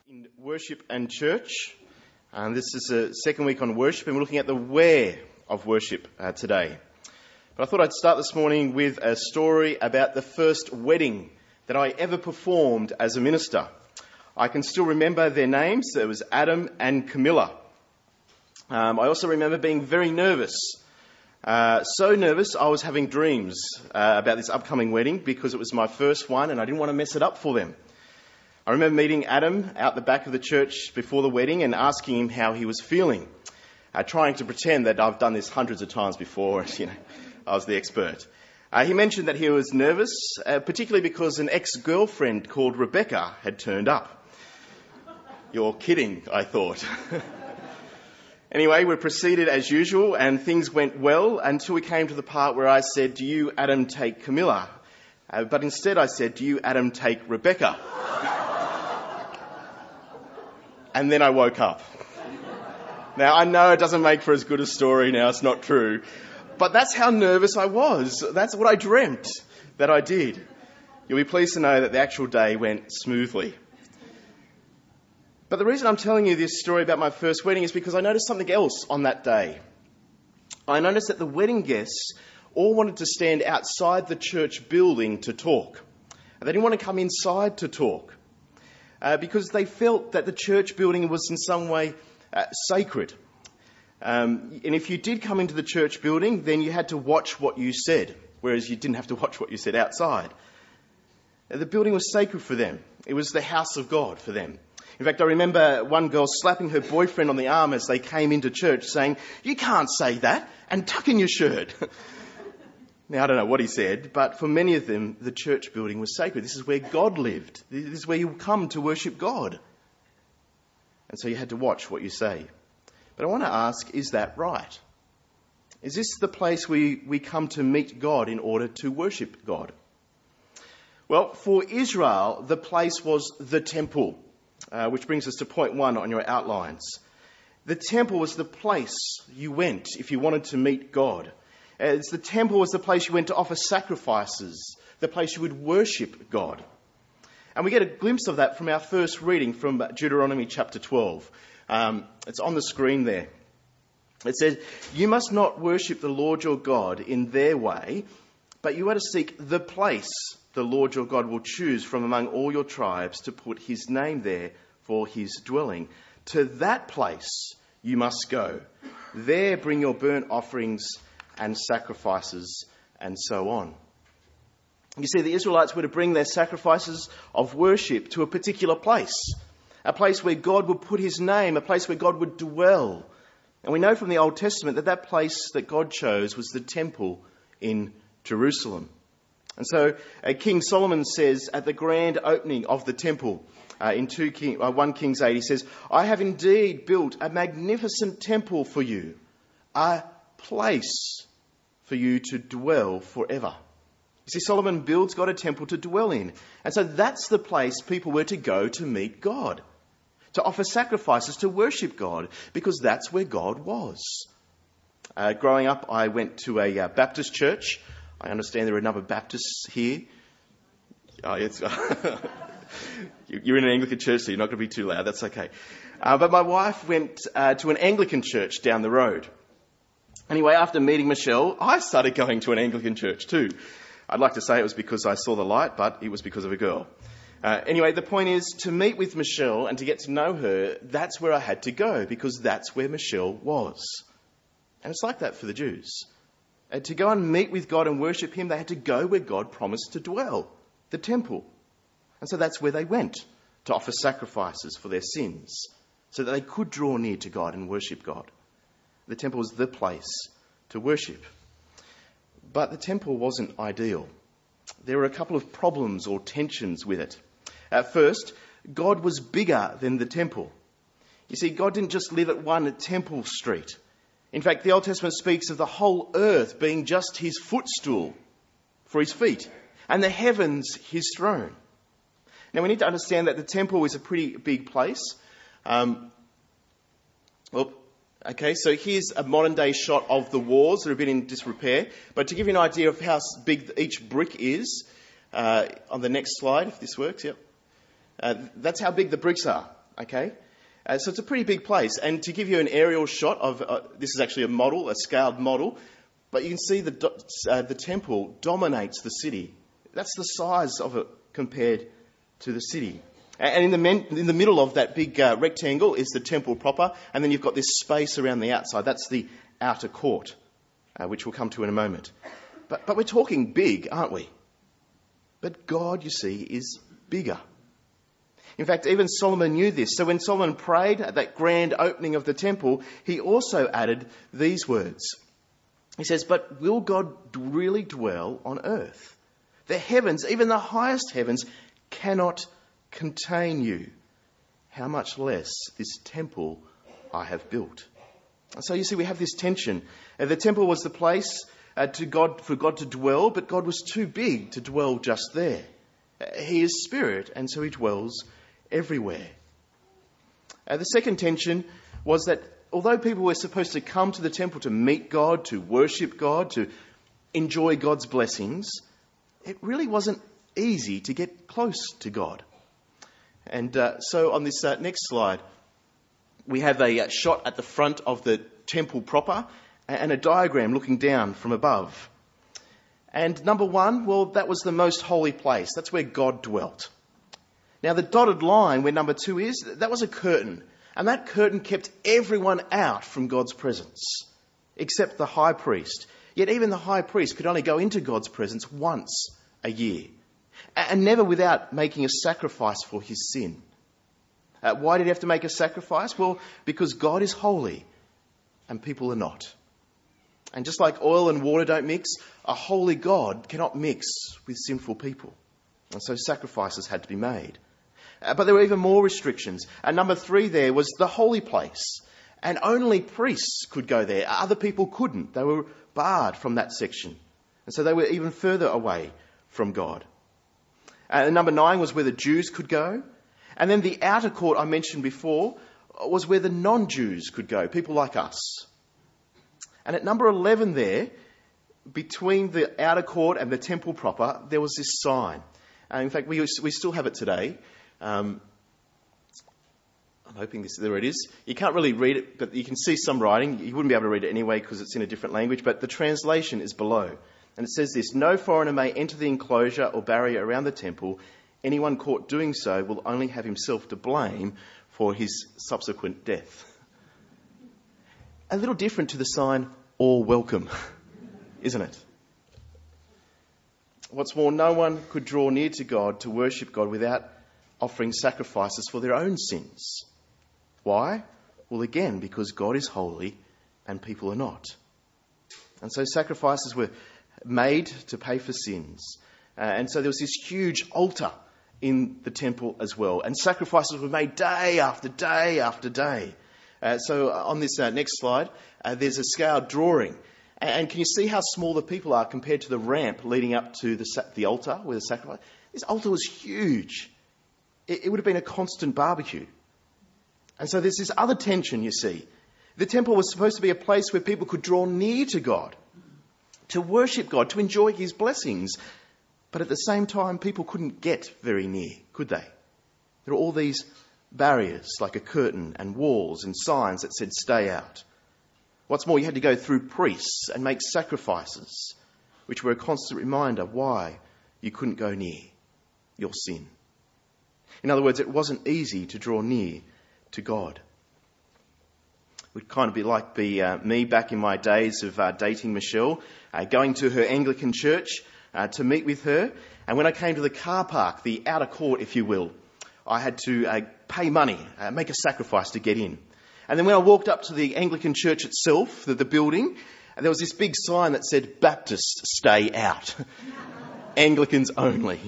In worship and church, and this is the second week on worship, and we're looking at the where of worship today. But I thought I'd start this morning with a story about the first wedding that I ever performed as a minister. I can still remember their names. It was Adam and Camilla. I also remember being very nervous. So nervous I was having dreams about this upcoming wedding because it was my first one and I didn't want to mess it up for them. I remember meeting Adam out the back of the church before the wedding and asking him how he was feeling, trying to pretend that I've done this hundreds of times before, I was the expert. He mentioned that he was nervous, particularly because an ex-girlfriend called Rebecca had turned up. You're kidding, I thought. Anyway, we proceeded as usual and things went well until we came to the part where I said, "Do you, Adam, take Camilla?" But instead I said, "Do you, Adam, take Rebecca?" And then I woke up. Now, I know it doesn't make for as good a story now, it's not true. But that's how nervous I was. That's what I dreamt that I did. You'll be pleased to know that the actual day went smoothly. But the reason I'm telling you this story about my first wedding is because I noticed something else on that day. I noticed that the wedding guests all wanted to stand outside the church building to talk. They didn't want to come inside to talk. Because they felt that the church building was in some way sacred. And if you did come into the church building, then you had to watch what you said, whereas you didn't have to watch what you said outside. The building was sacred for them. It was the house of God for them. In fact, I remember one girl slapping her boyfriend on the arm as they came into church saying, "You can't say that, and tuck in your shirt." Now, I don't know what he said, but for many of them, the church building was sacred. This is where God lived. This is where you come to worship God. And so you had to watch what you say. But I want to ask, is that right? Is this the place we come to meet God in order to worship God? Well, for Israel, the place was the temple, which brings us to point 1 on your outlines. The temple was the place you went if you wanted to meet God. The temple was the place you went to offer sacrifices, the place you would worship God. And we get a glimpse of that from our first reading from Deuteronomy chapter 12. It's on the screen there. It says, "You must not worship the Lord your God in their way, but you are to seek the place the Lord your God will choose from among all your tribes to put his name there for his dwelling. To that place you must go. There bring your burnt offerings and sacrifices," and so on. You see, the Israelites were to bring their sacrifices of worship to a particular place, a place where God would put his name, a place where God would dwell. And we know from the Old Testament that that place that God chose was the temple in Jerusalem. And so King Solomon says at the grand opening of the temple in 1 Kings 8, he says, "I have indeed built a magnificent temple for you, a place for you to dwell forever." You see, Solomon builds God a temple to dwell in. And so that's the place people were to go to meet God, to offer sacrifices, to worship God, because that's where God was. Growing up, I went to a Baptist church. I understand there are a number of Baptists here. You're in an Anglican church, so you're not going to be too loud. That's okay. But my wife went to an Anglican church down the road. Anyway, after meeting Michelle, I started going to an Anglican church too. I'd like to say it was because I saw the light, but it was because of a girl. Anyway, the point is, to meet with Michelle and to get to know her, that's where I had to go, because that's where Michelle was. And it's like that for the Jews. To go and meet with God and worship him, they had to go where God promised to dwell, the temple. And so that's where they went, to offer sacrifices for their sins, so that they could draw near to God and worship God. The temple was the place to worship. But the temple wasn't ideal. There were a couple of problems or tensions with it. At first, God was bigger than the temple. You see, God didn't just live at one Temple Street. In fact, the Old Testament speaks of the whole earth being just his footstool for his feet, and the heavens his throne. Now, we need to understand that the temple is a pretty big place. Okay, so here's a modern day shot of the walls that have been in disrepair. But to give you an idea of how big each brick is, on the next slide, if this works, yep. That's how big the bricks are. Okay? So it's a pretty big place. And to give you an aerial shot of, this is actually a model, a scaled model, but you can see the temple dominates the city. That's the size of it compared to the city. And in the middle of that big rectangle is the temple proper, and then you've got this space around the outside. That's the outer court, which we'll come to in a moment. But we're talking big, aren't we? But God, you see, is bigger. In fact, even Solomon knew this. So when Solomon prayed at that grand opening of the temple, he also added these words. He says, "But will God really dwell on earth? The heavens, even the highest heavens, cannot contain you. How much less this temple I have built." So you see, we have this tension. The temple was the place for God to dwell, but God was too big to dwell just there. He is spirit, and so he dwells everywhere. The second tension was that although people were supposed to come to the temple to meet God, to worship God, to enjoy God's blessings, it really wasn't easy to get close to God. And so on this next slide, we have a shot at the front of the temple proper and a diagram looking down from above. And number one, well, that was the most holy place. That's where God dwelt. Now, the dotted line where number two is, that was a curtain. And that curtain kept everyone out from God's presence, except the high priest. Yet even the high priest could only go into God's presence once a year, and never without making a sacrifice for his sin. Why did he have to make a sacrifice? Well, because God is holy and people are not. And just like oil and water don't mix, a holy God cannot mix with sinful people. And so sacrifices had to be made. But there were even more restrictions. And number three there was the holy place. And only priests could go there. Other people couldn't. They were barred from that section. And so they were even further away from God. And number 9 was where the Jews could go. And then the outer court I mentioned before was where the non-Jews could go, people like us. And at number 11 there, between the outer court and the temple proper, there was this sign. In fact, we still have it today. I'm hoping there it is. You can't really read it, but you can see some writing. You wouldn't be able to read it anyway because it's in a different language, but the translation is below. And it says this: "No foreigner may enter the enclosure or barrier around the temple. Anyone caught doing so will only have himself to blame for his subsequent death." A little different to the sign, "All welcome," isn't it? What's more, no one could draw near to God to worship God without offering sacrifices for their own sins. Why? Well, again, because God is holy and people are not. And so sacrifices were made to pay for sins. And so there was this huge altar in the temple as well. And sacrifices were made day after day after day. So on this next slide, there's a scaled drawing. And can you see how small the people are compared to the ramp leading up to the altar where the sacrifice? This altar was huge. It would have been a constant barbecue. And so there's this other tension, you see. The temple was supposed to be a place where people could draw near to God, to worship God, to enjoy his blessings. But at the same time, people couldn't get very near, could they? There are all these barriers, like a curtain and walls and signs that said "stay out." What's more, you had to go through priests and make sacrifices, which were a constant reminder why you couldn't go near your sin. In other words, it wasn't easy to draw near to God. It would kind of be like me back in my days of dating Michelle, going to her Anglican church to meet with her. And when I came to the car park, the outer court, if you will, I had to pay money, make a sacrifice to get in. And then when I walked up to the Anglican church itself, the building, there was this big sign that said, "Baptists, stay out." Anglicans only.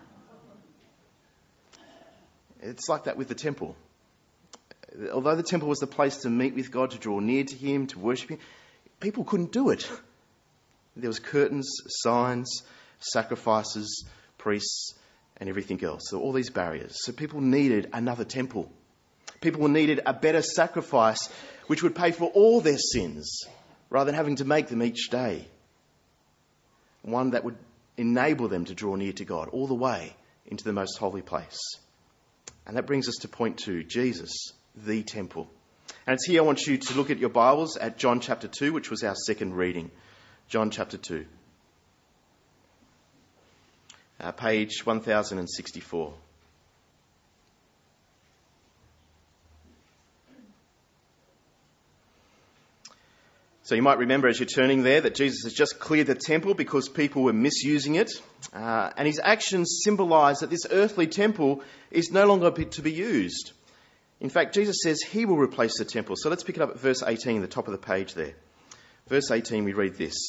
It's like that with the temple. Although the temple was the place to meet with God, to draw near to him, to worship him, people couldn't do it. There was curtains, signs, sacrifices, priests, and everything else. So all these barriers. So people needed another temple. People needed a better sacrifice which would pay for all their sins rather than having to make them each day. One that would enable them to draw near to God all the way into the most holy place. And that brings us to point 2, Jesus, the temple. And it's here I want you to look at your Bibles at John chapter 2, which was our second reading. John chapter 2. Page 1064. So you might remember as you're turning there that Jesus has just cleared the temple because people were misusing it. And his actions symbolise that this earthly temple is no longer to be used. In fact, Jesus says he will replace the temple. So let's pick it up at verse 18, the top of the page there. Verse 18, we read this.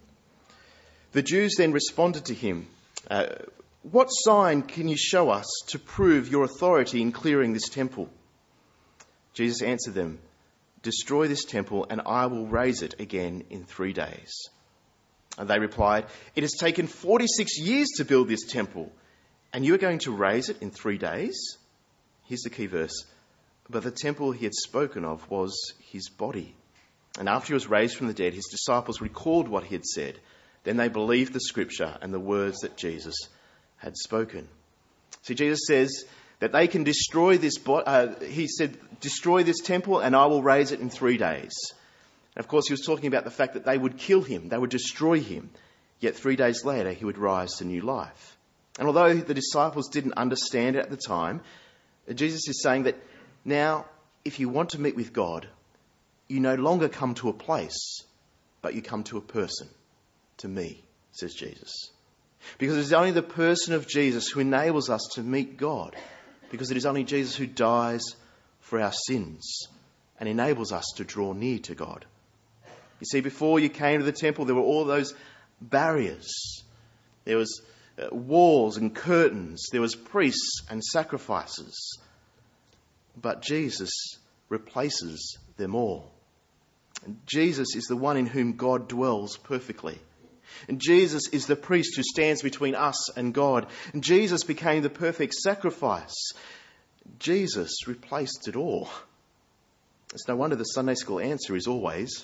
The Jews then responded to him, what sign can you show us to prove your authority in clearing this temple? Jesus answered them, destroy this temple and I will raise it again in 3 days. And they replied, it has taken 46 years to build this temple, and you are going to raise it in 3 days? Here's the key verse. But the temple he had spoken of was his body. And after he was raised from the dead, his disciples recalled what he had said. Then they believed the scripture and the words that Jesus had spoken. See, Jesus says that they can destroy this. He said, destroy this temple and I will raise it in 3 days. And of course, he was talking about the fact that they would kill him, they would destroy him. Yet 3 days later, he would rise to new life. And although the disciples didn't understand it at the time, Jesus is saying that now, if you want to meet with God, you no longer come to a place, but you come to a person, to me, says Jesus. Because it is only the person of Jesus who enables us to meet God. Because it is only Jesus who dies for our sins and enables us to draw near to God. You see, before you came to the temple, there were all those barriers. There was walls and curtains. There was priests and sacrifices. But Jesus replaces them all. And Jesus is the one in whom God dwells perfectly. And Jesus is the priest who stands between us and God. And Jesus became the perfect sacrifice. Jesus replaced it all. It's no wonder the Sunday school answer is always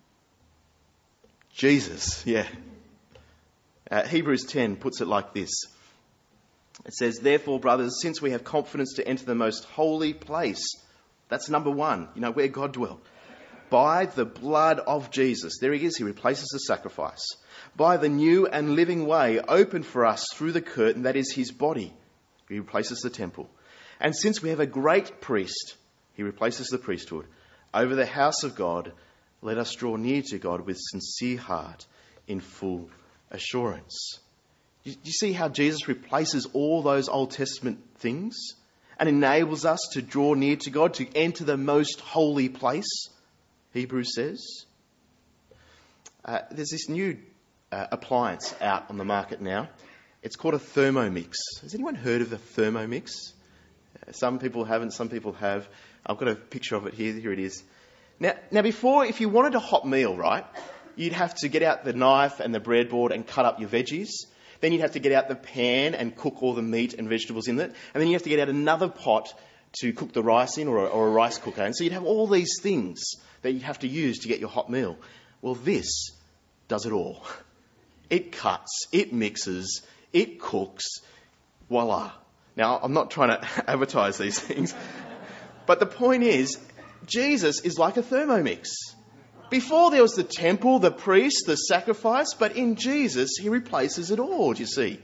Jesus. Yeah. Hebrews 10 puts it like this. It says, therefore, brothers, since we have confidence to enter the most holy place, that's number one, where God dwelt, by the blood of Jesus. There he is, he replaces the sacrifice. By the new and living way opened for us through the curtain, that is his body. He replaces the temple. And since we have a great priest, he replaces the priesthood, over the house of God, let us draw near to God with sincere heart in full assurance. You see how Jesus replaces all those Old Testament things and enables us to draw near to God, to enter the most holy place, Hebrews says. There's this new appliance out on the market now. It's called a Thermomix. Has anyone heard of the Thermomix? Some people haven't, some people have. I've got a picture of it here. Here it is. Now before, if you wanted a hot meal, right, you'd have to get out the knife and the breadboard and cut up your veggies. Then you'd have to get out the pan and cook all the meat and vegetables in it. And then you have to get out another pot to cook the rice in, or a rice cooker. And so you'd have all these things that you'd have to use to get your hot meal. Well, this does it all. It cuts, it mixes, it cooks. Voila. Now, I'm not trying to advertise these things. But the point is, Jesus is like a Thermomix. Before there was the temple, the priest, the sacrifice, but in Jesus, he replaces it all, do you see?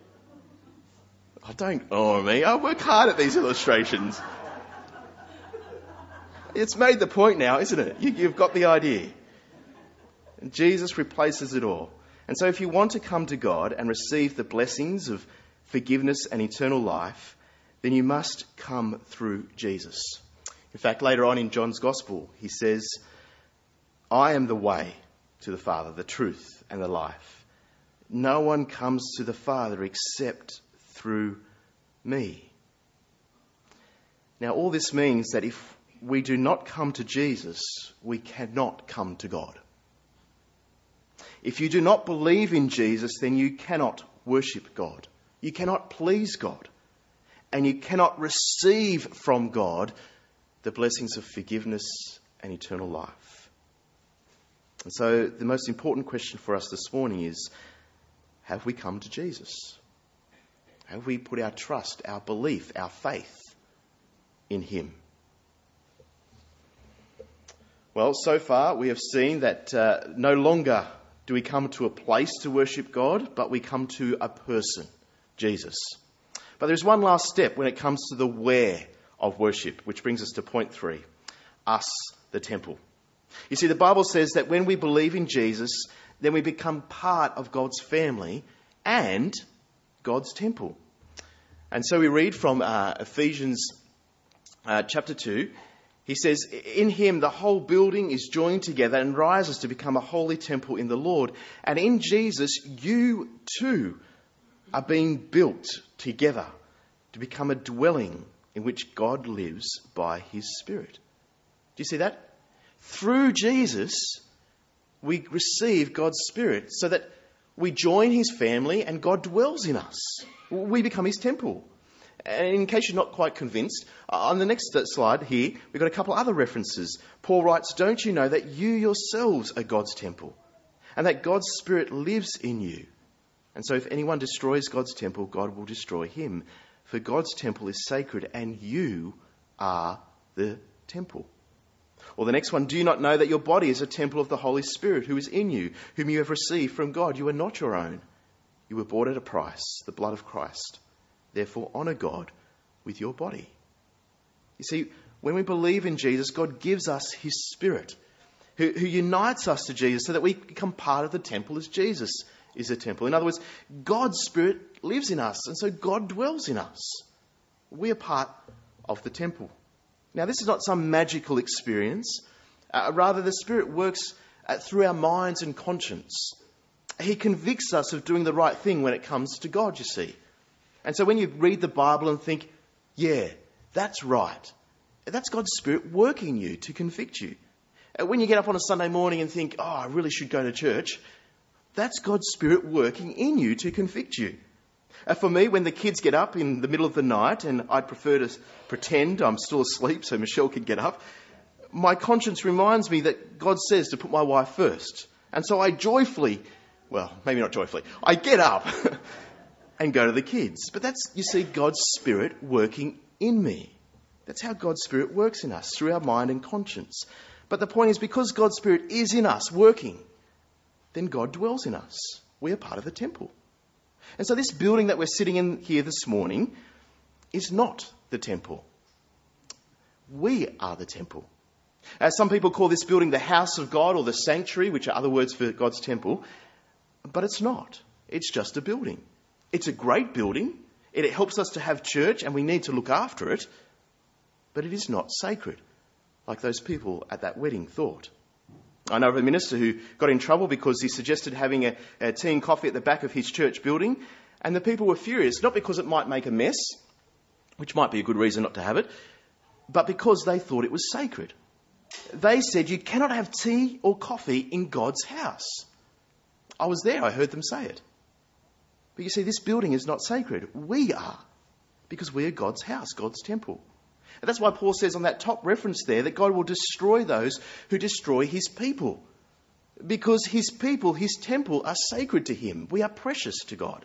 Don't awe me. I work hard at these illustrations. It's made the point now, isn't it? You've got the idea. And Jesus replaces it all. And so if you want to come to God and receive the blessings of forgiveness and eternal life, then you must come through Jesus. In fact, later on in John's Gospel, he says, I am the way to the Father, the truth and the life. No one comes to the Father except through me. Now, all this means that if we do not come to Jesus, we cannot come to God. If you do not believe in Jesus, then you cannot worship God. You cannot please God. And you cannot receive from God the blessings of forgiveness and eternal life. And so the most important question for us this morning is, have we come to Jesus? Have we put our trust, our belief, our faith in him. Well, so far we have seen that no longer do we come to a place to worship God, but we come to a person, Jesus. But there's one last step when it comes to the where of worship, which brings us to point 3, us, the temple. You see, the Bible says that when we believe in Jesus, then we become part of God's family and God's temple. And so we read from Ephesians chapter 2. He says, in him the whole building is joined together and rises to become a holy temple in the Lord. And in Jesus, you too are being built together to become a dwelling in which God lives by his Spirit. Do you see that? Through Jesus, we receive God's Spirit so that we join his family and God dwells in us. We become his temple. And in case you're not quite convinced, on the next slide here, we've got a couple other references. Paul writes, don't you know that you yourselves are God's temple and that God's Spirit lives in you? And so if anyone destroys God's temple, God will destroy him. For God's temple is sacred and you are the temple. Or the next one, do you not know that your body is a temple of the Holy Spirit who is in you, whom you have received from God? You are not your own. You were bought at a price, the blood of Christ. Therefore, honour God with your body. You see, when we believe in Jesus, God gives us his Spirit, who unites us to Jesus so that we become part of the temple as Jesus is a temple. In other words, God's Spirit lives in us, and so God dwells in us. We are part of the temple. Now, this is not some magical experience. Rather, the Spirit works through our minds and conscience. He convicts us of doing the right thing when it comes to God, you see. And so when you read the Bible and think, yeah, that's right, that's God's Spirit working you to convict you. When you get up on a Sunday morning and think, oh, I really should go to church, that's God's Spirit working in you to convict you. For me, when the kids get up in the middle of the night, and I'd prefer to pretend I'm still asleep so Michelle can get up, my conscience reminds me that God says to put my wife first. And so I joyfully, well, maybe not joyfully, I get up and go to the kids. But that's, you see, God's Spirit working in me. That's how God's Spirit works in us, through our mind and conscience. But the point is, because God's Spirit is in us working, then God dwells in us. We are part of the temple. And so this building that we're sitting in here this morning is not the temple. We are the temple. Some people call this building the house of God or the sanctuary, which are other words for God's temple. But it's not. It's just a building. It's a great building. It helps us to have church and we need to look after it. But it is not sacred, like those people at that wedding thought. I know of a minister who got in trouble because he suggested having a tea and coffee at the back of his church building. And the people were furious, not because it might make a mess, which might be a good reason not to have it, but because they thought it was sacred. They said, you cannot have tea or coffee in God's house. I was there, I heard them say it. But you see, this building is not sacred. We are, because we are God's house, God's temple. And that's why Paul says on that top reference there that God will destroy those who destroy his people. Because his people, his temple, are sacred to him. We are precious to God.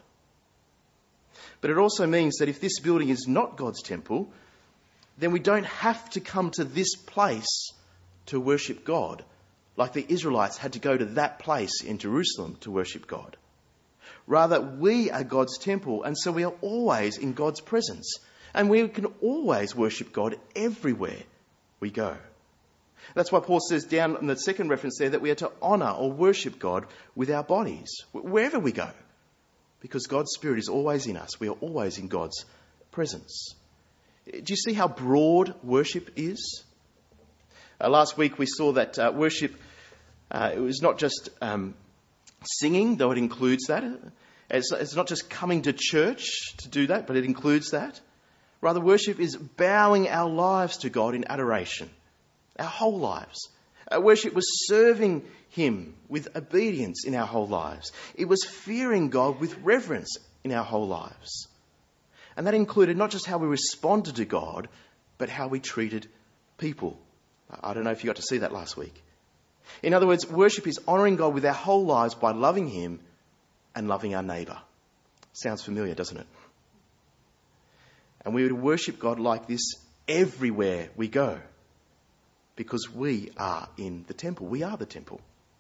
But it also means that if this building is not God's temple, then we don't have to come to this place to worship God, like the Israelites had to go to that place in Jerusalem to worship God. Rather, we are God's temple, and so we are always in God's presence. And we can always worship God everywhere we go. That's why Paul says down in the second reference there that we are to honour or worship God with our bodies, wherever we go. Because God's Spirit is always in us. We are always in God's presence. Do you see how broad worship is? Last week we saw that worship, it was not just singing, though it includes that. It's not just coming to church to do that, but it includes that. Rather, worship is bowing our lives to God in adoration, our whole lives. Worship was serving him with obedience in our whole lives. It was fearing God with reverence in our whole lives. And that included not just how we responded to God, but how we treated people. I don't know if you got to see that last week. In other words, worship is honouring God with our whole lives by loving him and loving our neighbour. Sounds familiar, doesn't it? And we would worship God like this everywhere we go, because we are in the temple. We are the temple.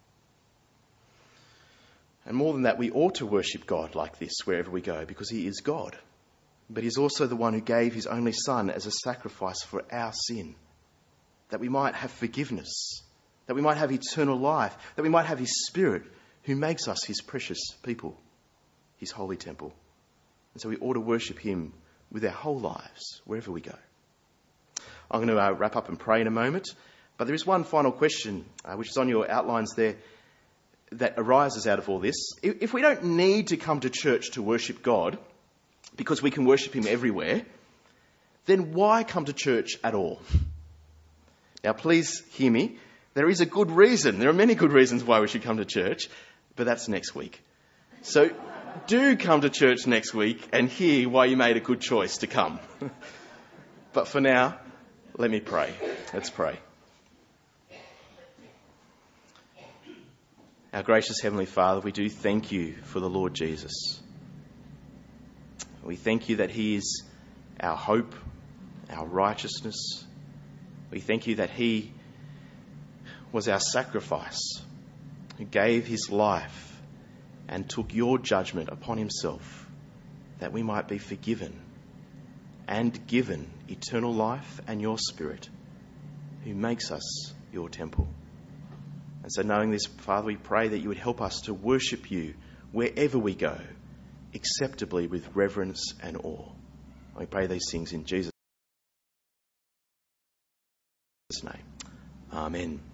And more than that, we ought to worship God like this wherever we go, because he is God. But he's also the one who gave his only Son as a sacrifice for our sin, that we might have forgiveness, that we might have eternal life, that we might have his Spirit who makes us his precious people, his holy temple. And so we ought to worship him with our whole lives, wherever we go. I'm going to wrap up and pray in a moment, but there is one final question, which is on your outlines there, that arises out of all this. If we don't need to come to church to worship God, because we can worship him everywhere, then why come to church at all? Now, please hear me. There is a good reason. There are many good reasons why we should come to church, but that's next week. So do come to church next week and hear why you made a good choice to come. But for now, let me pray. Let's pray. Our gracious Heavenly Father, we do thank you for the Lord Jesus. We thank you that he is our hope, our righteousness. We thank you that he was our sacrifice, who gave his life and took your judgment upon himself, that we might be forgiven and given eternal life and your Spirit, who makes us your temple. And so knowing this, Father, we pray that you would help us to worship you wherever we go, acceptably with reverence and awe. We pray these things in Jesus' name. Amen.